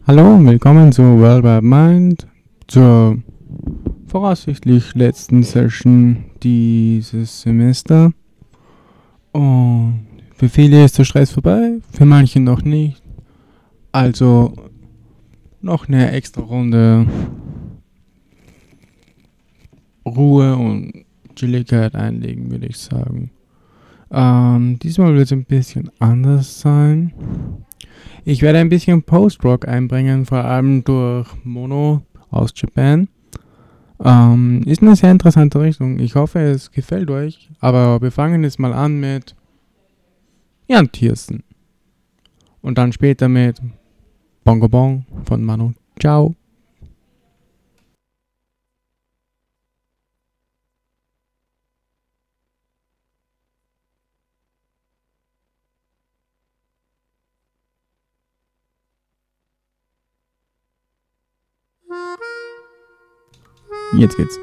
Hallo und willkommen zu World Wide Mind, zur voraussichtlich letzten Session dieses Semester. Und für viele ist der Stress vorbei, für manche noch nicht. Also noch eine extra Runde Ruhe und Chilligkeit einlegen, würde ich sagen. Diesmal wird es ein bisschen anders sein. Ich werde ein bisschen Post-Rock einbringen, vor allem durch Mono aus Japan. Ist eine sehr interessante Richtung. Ich hoffe, es gefällt euch. Aber wir fangen jetzt mal an mit Jan Tiersen. Und dann später mit Bongo Bong von Manu Chao. Jetzt geht's.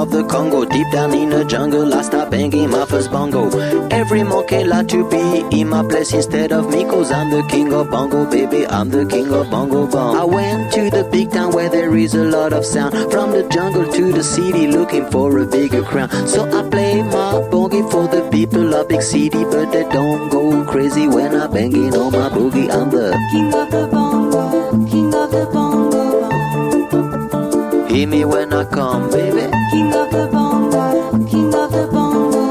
of the Congo. Deep down in the jungle, I start banging my first bongo. Every monkey like to be in my place instead of me, cause I'm the king of bongo, baby, I'm the king of bongo bong. I went to the big town where there is a lot of sound. From the jungle to the city, looking for a bigger crown. So I play my boogie for the people of big city, but they don't go crazy when I banging on my boogie. I'm the king of the bongo, king of the bongo bong. Hear me when I come, baby. King of the bongo, king of the bongo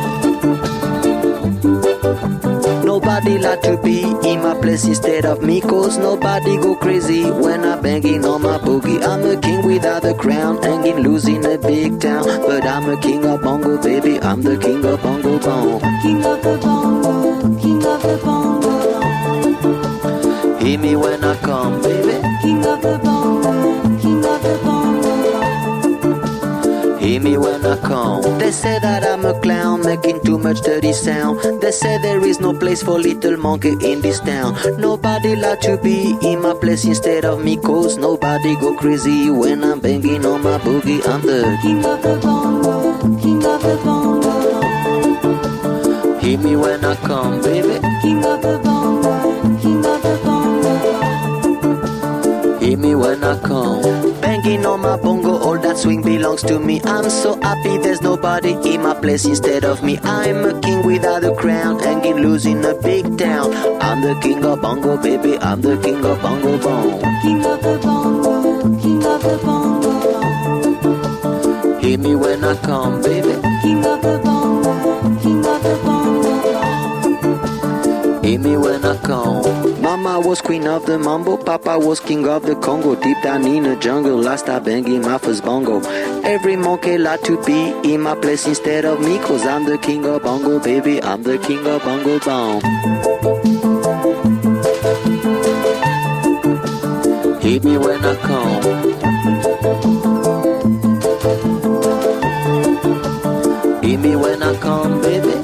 bong. Nobody like to be in my place instead of me, cause nobody go crazy when I banging on my boogie. I'm a king without a crown, hanging loose in a big town, but I'm a king of bongo, baby, I'm the king of bongo bong. King of the bongo, king of the bongo bong. Hear me when I come, baby. King of the bongo, king of the bongo bong. Hear me when I come. They say that I'm a clown, making too much dirty sound. They say there is no place for little monkey in this town. Nobody like to be in my place instead of me, cause nobody go crazy when I'm banging on my boogie. I'm the king of the bongo, king of the bongo bong. Hear me when I come, baby. King of the bongo, king of the bongo bong. Hear me when I come. Banging on my bongo, all that swing belongs to me. I'm so happy there's nobody in my place instead of me. I'm a king without a crown, hanging loose in a big town. I'm the king of bongo, baby, I'm the king of bongo bong. King of the bongo, king of the bongo bong. Hear me when I come, baby. King of the bongo, king of the bongo bong. Hear me when I come. Mama was queen of the mambo, Papa was king of the Congo. Deep down in the jungle, I start banging my first bongo. Every monkey like to be in my place instead of me, cause I'm the king of bongo, baby, I'm the king of bongo bong. Hear me when I come. Hear me when I come, baby.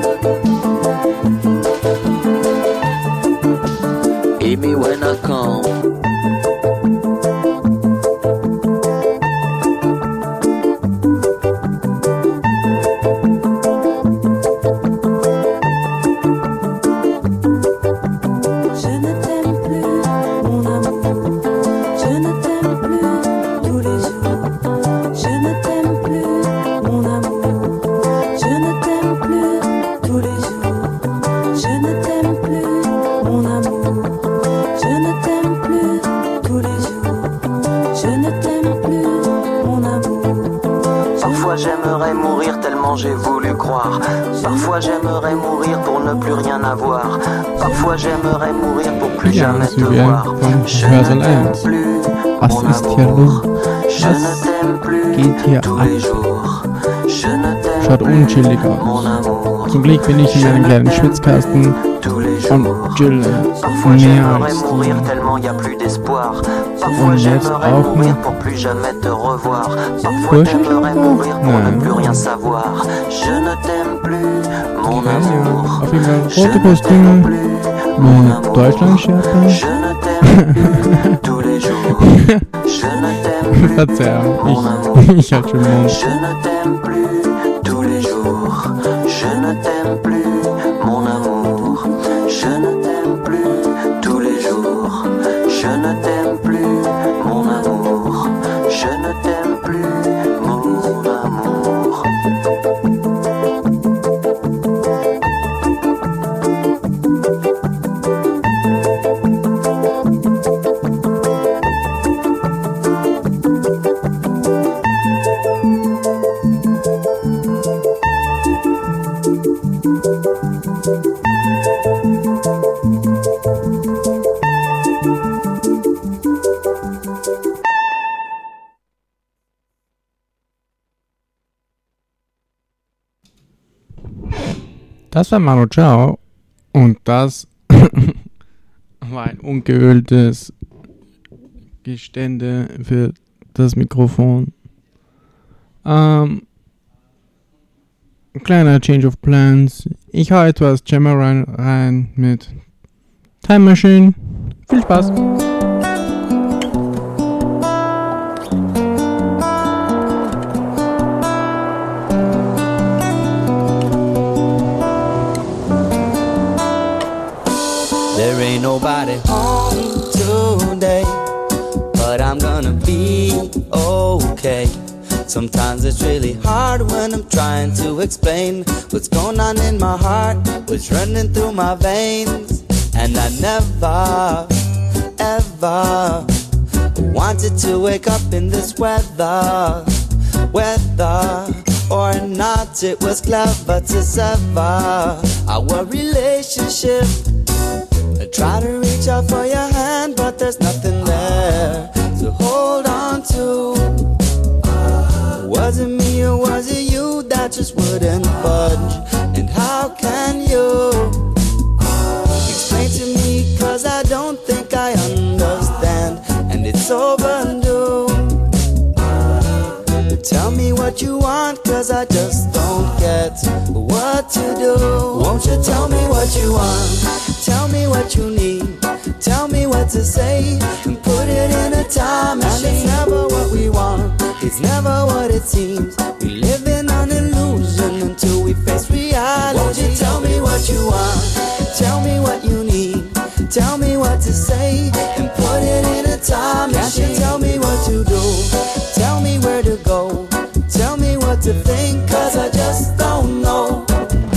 Hear me when I come. J'aimerais mourir tellement j'ai voulu croire. Parfois j'aimerais mourir pour ne plus rien avoir. Parfois j'aimerais mourir pour plus jamais te voir. Je ne t'aime plus, mon amour. Je ne t'aime plus tous les jours. Je ne t'aime plus, mon amour. Zum Glück bin ich in meinem kleinen Schwitzkasten und chill mehr als mourir tellement y a plus d'espoir. Parfois j'aimerais mourir pour plus jamais te revoir. Parfois j'aimerais mourir pour ne plus rien savoir. Je ne t'aime plus, mon amour. Auf jeden Fall rote Kostüme mit Deutschlandschärpe. Je ne t'aime plus tous les jours. Je ne t'aime plus, Verzeihung, mon amour. ich hatte schon Mund. Je ne t'aime plus tous les jours. Je ne t'aime plus, mon amour. Je ne t'aime plus tous les jours. Je ne t'aime plus, mon amour. Je ne t'aime plus, mon amour. Das war Manu Chao und das war ein ungeöltes Gestände für das Mikrofon. Kleiner Change of Plans. Ich hau etwas Jammer rein mit Time Machine. Viel Spaß! There ain't nobody home today, but I'm gonna be okay. Sometimes it's really hard when I'm trying to explain what's going on in my heart, what's running through my veins. And I never, ever wanted to wake up in this weather. Whether or not it was clever to sever our relationship. I try to reach out for your hand, but there's nothing there to hold on to. Was it me or was it you that just wouldn't budge? And how can you explain to me? Cause I don't think I understand, and it's overdue. Tell me what you want, cause I just don't get what to do. Won't you tell me what you want? Tell me what you need. Tell me what to say and put it in a time machine. And it's never what we want, it's never what it seems. We live in an illusion until we face reality. Won't you tell me what you want? Tell me what you need. Tell me what to say and put it in a time machine. Can't you tell me what to do? Tell me where to go. Tell me what to think, cause I just don't know.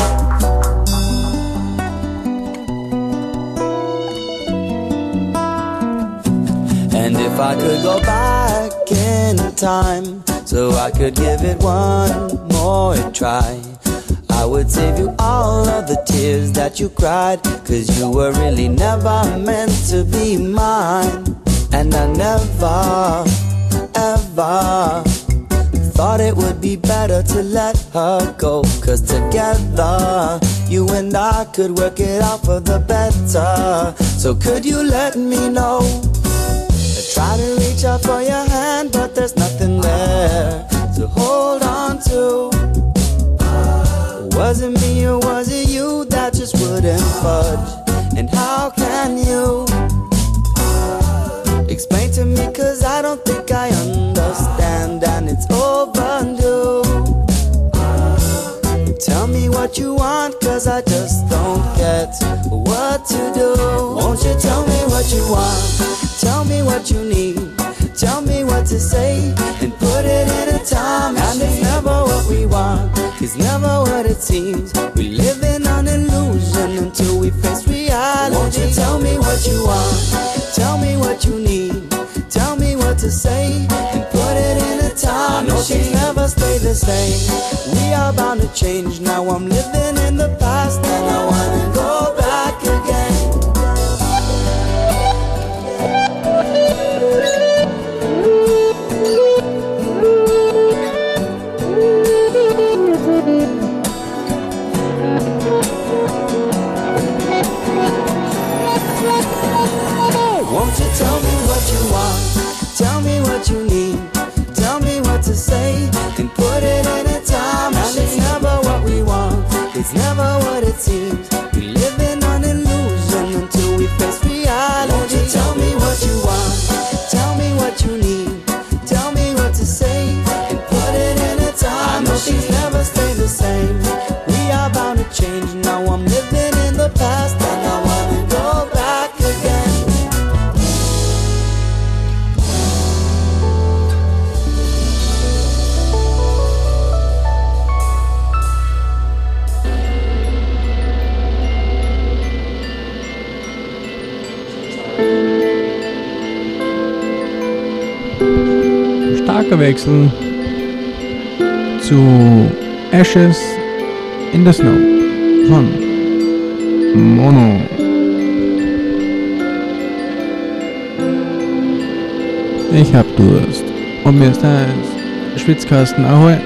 And if I could go back in time, so I could give it one more try, I would save you all of the tears that you cried, cause you were really never meant to be mine. And I never, ever thought it would be better to let her go, cause together you and I could work it out for the better. So could you let me know? I try to reach out for your hand, but there's nothing there to hold on to. Was it me or was it you that just wouldn't budge? And how can you explain to me, cause I don't think I understand, and it's overdue. Tell me what you want, cause I just don't get what to do. Won't you tell me what you want? Tell me what you need. Tell me what to say and put it in a time machine. And it's never what we want, it's never what it seems. We live in an illusion until we face reality. Won't you tell me what you want? Tell me what you need. Tell me what to say and put it in a time machine. I know things never stay the same. We are bound to change. Now I'm living in the past and I wanna go back again. Won't you tell me what you want? Tell me what you need. Tell me what to say and put it in a time machine. And it's never what we want, it's never what it seems. We live in an illusion until we face reality. Won't you tell me what you want? Tell me what you need. Tell me what to say and put it in a time machine. I know things never stay the same. We are bound to change. Now I'm living in the past and I wanna go back again. Starker Wechsel zu Ashes in the Snow von Mono. Ich hab Durst und mir ist heiß. Schwitzkasten Ahoi.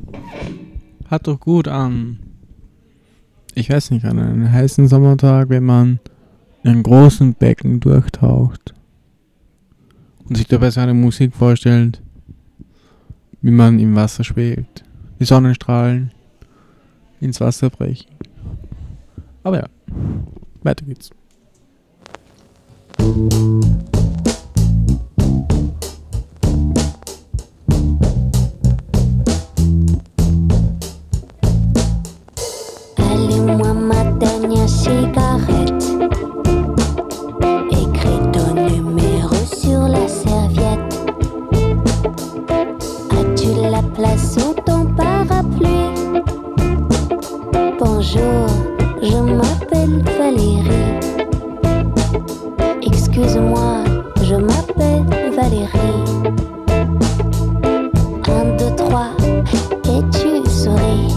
Hat doch gut an, ich weiß nicht, an einem heißen Sommertag, wenn man in einem großen Becken durchtaucht und sich dabei seine Musik vorstellt, wie man im Wasser schwebt, die Sonnenstrahlen ins Wasser brechen. Aber ja, weiter geht's. Allume-moi ma dernière cigarette. Écris ton numéro sur la serviette. As-tu la place sous ton parapluie? Bonjour, je m'appelle Valérie. Excuse-moi, je m'appelle Valérie. 1, 2, 3, et tu souris.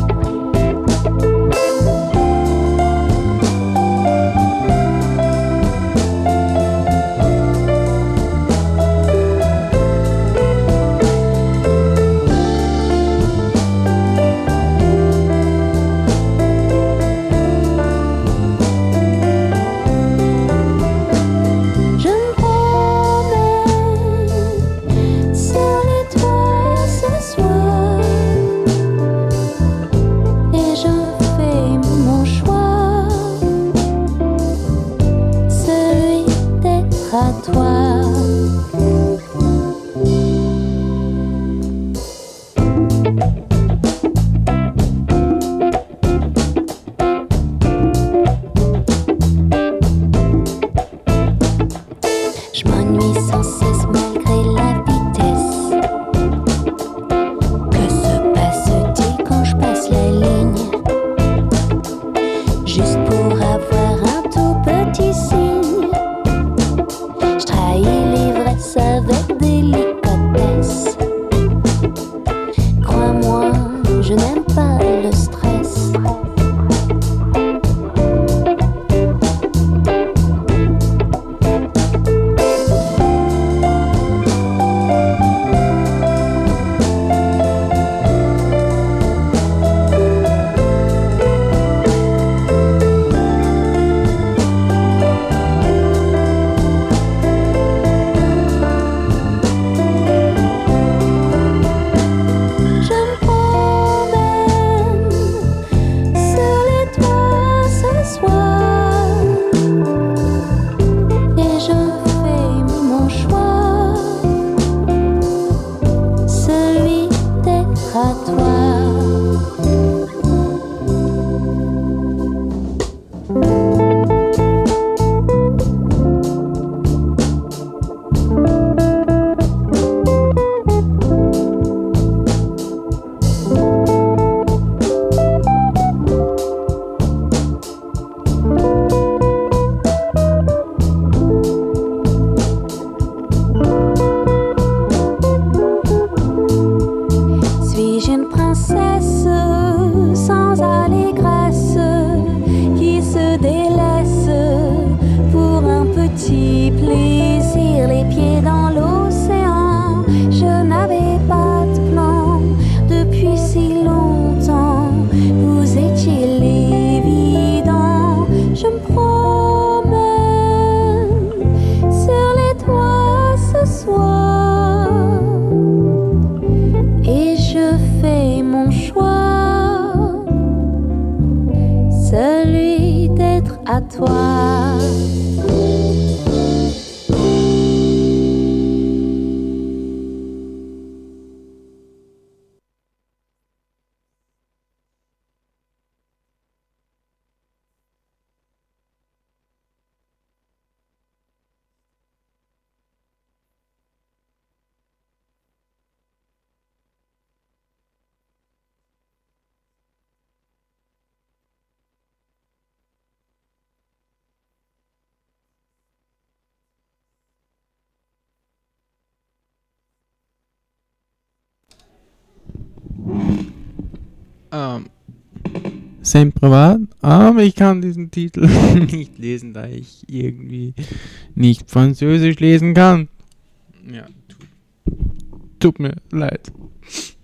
Sempre privat, aber ich kann diesen Titel nicht lesen, da ich irgendwie nicht Französisch lesen kann. Ja, tut mir leid.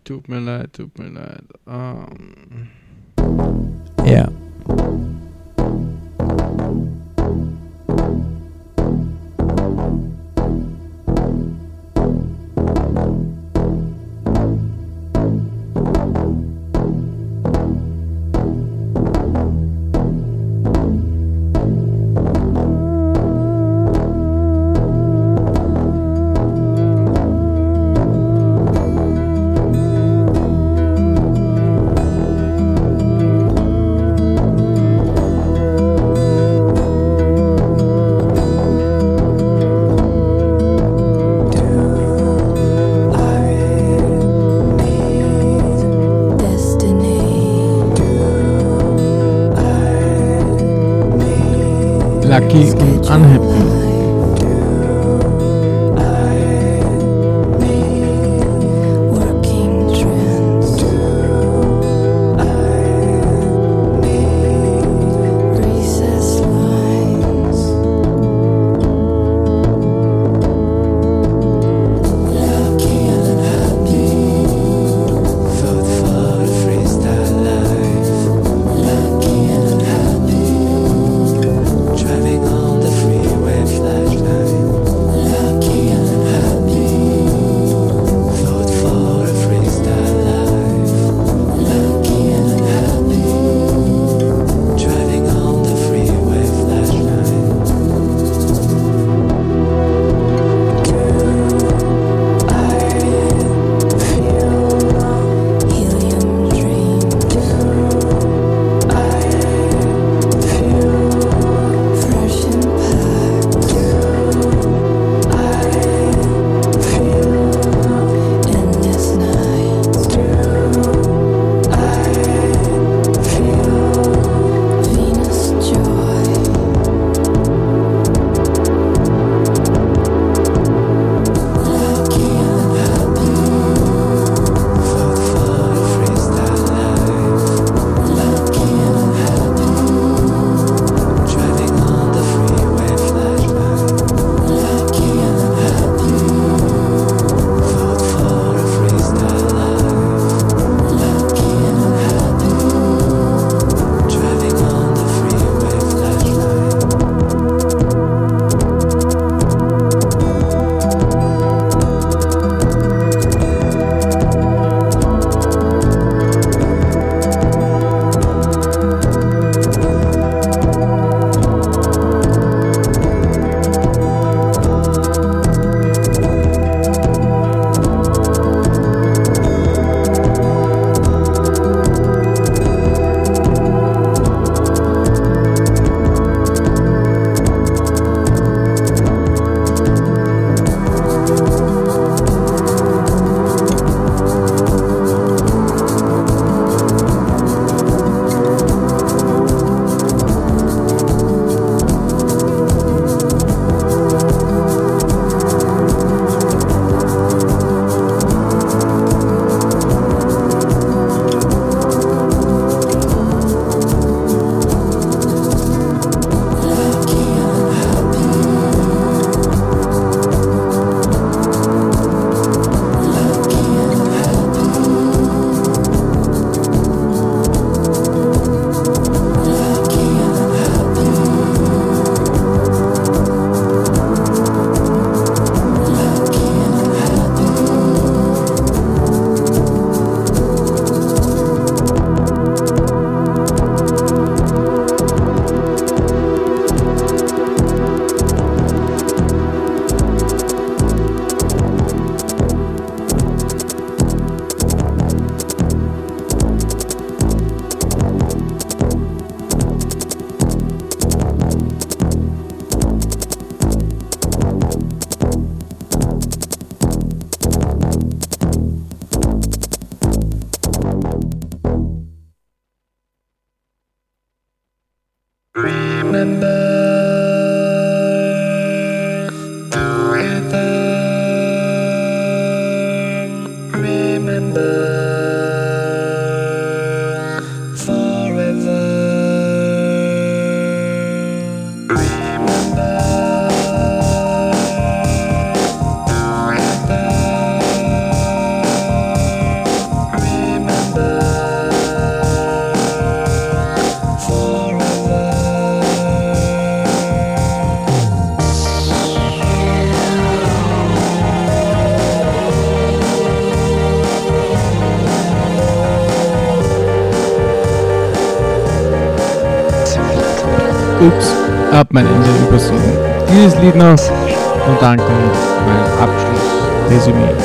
Tut mir leid. Ja. Lucky und Unhappy. Driving on the freeway. Ups, hab mein Ende übersehen. Dieses Lied noch und dann kommt mein Abschlussresümee.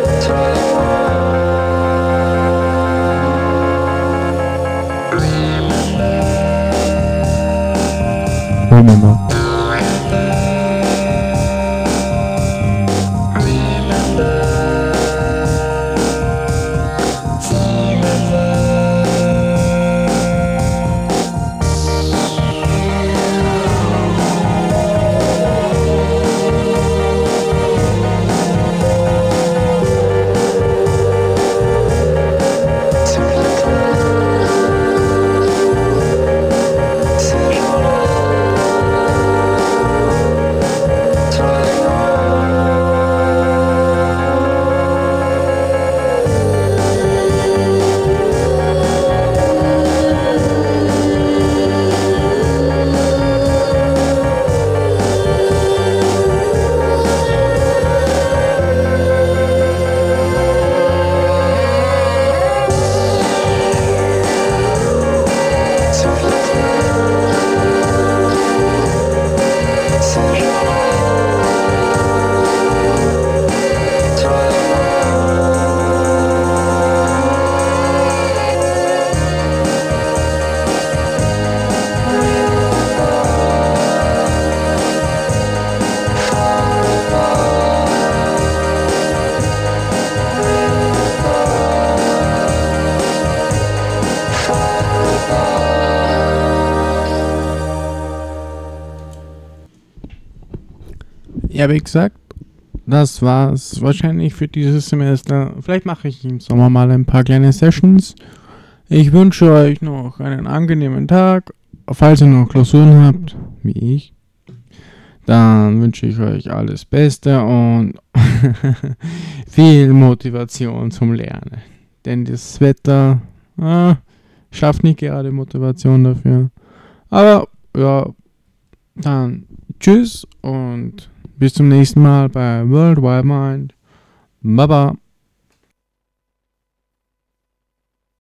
Remember. Ja, wie gesagt, das war's wahrscheinlich für dieses Semester. Vielleicht mache ich im Sommer mal ein paar kleine Sessions. Ich wünsche euch noch einen angenehmen Tag. Falls ihr noch Klausuren habt, wie ich, dann wünsche ich euch alles Beste und viel Motivation zum Lernen. Denn das Wetter schafft nicht gerade Motivation dafür. Aber ja, dann tschüss und bis zum nächsten Mal bei World Wide Mind. Baba.